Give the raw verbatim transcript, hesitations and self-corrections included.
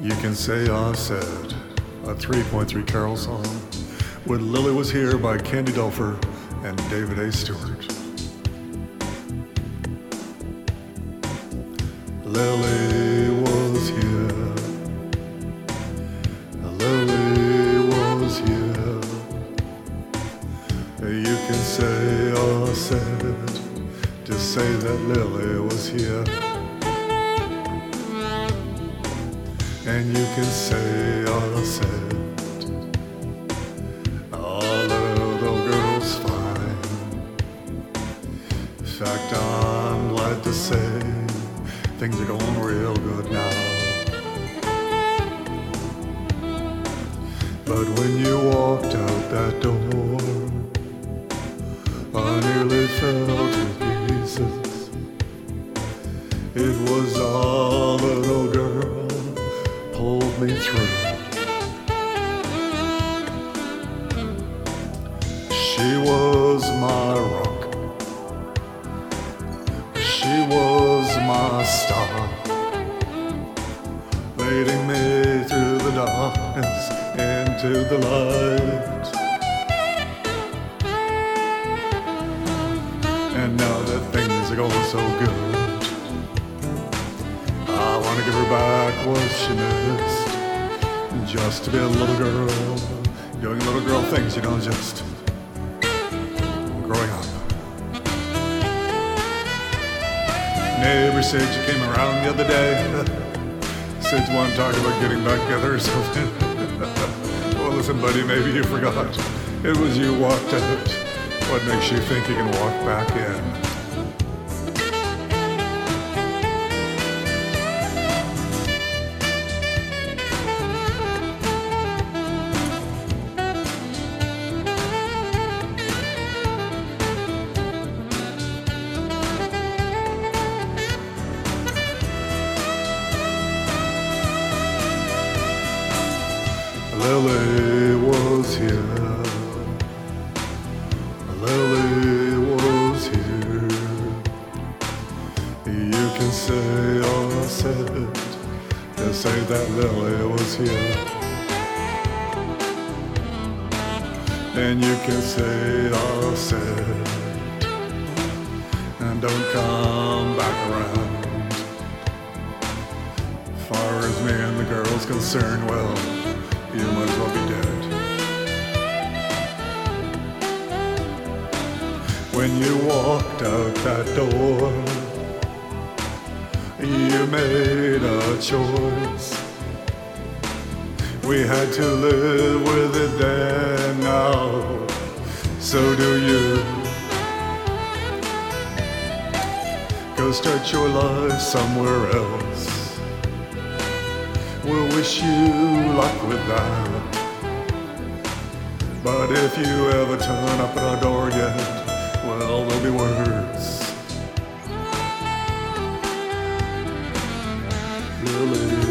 You can say I said, a three point three Carol song with Lily Was Here by Candy Dulfer and David A. Stewart. Lily was here, Lily was here. You can say I said to say that Lily was here. And you can say I said, oh, little girl's fine. In fact, I'm glad to say things are going real good now. But when you walked out that door, I nearly fell to pieces. It was our little girl pulled me through. She was my rock. She was my star, leading me through the darkness into the light. And now that things are going so good, I want to give her back what she missed. Just to be a little girl, doing little girl things, you know, just growing up. Neighbor said you came around the other day. Said you want to talk about getting back together or something. Well, listen, buddy, maybe you forgot. It was you walked out. What makes you think you can walk back in? Lily was here, Lily was here. You can say I said to say that Lily was here. And you can say I said, and don't come back around. As far as me and the girl's concerned, well, you might as well be dead. When you walked out that door, you made a choice. We had to live with it then, now so do you. Go start your life somewhere else. We'll wish you luck with that. But if you ever turn up at our door yet, well, there'll be worse. Lily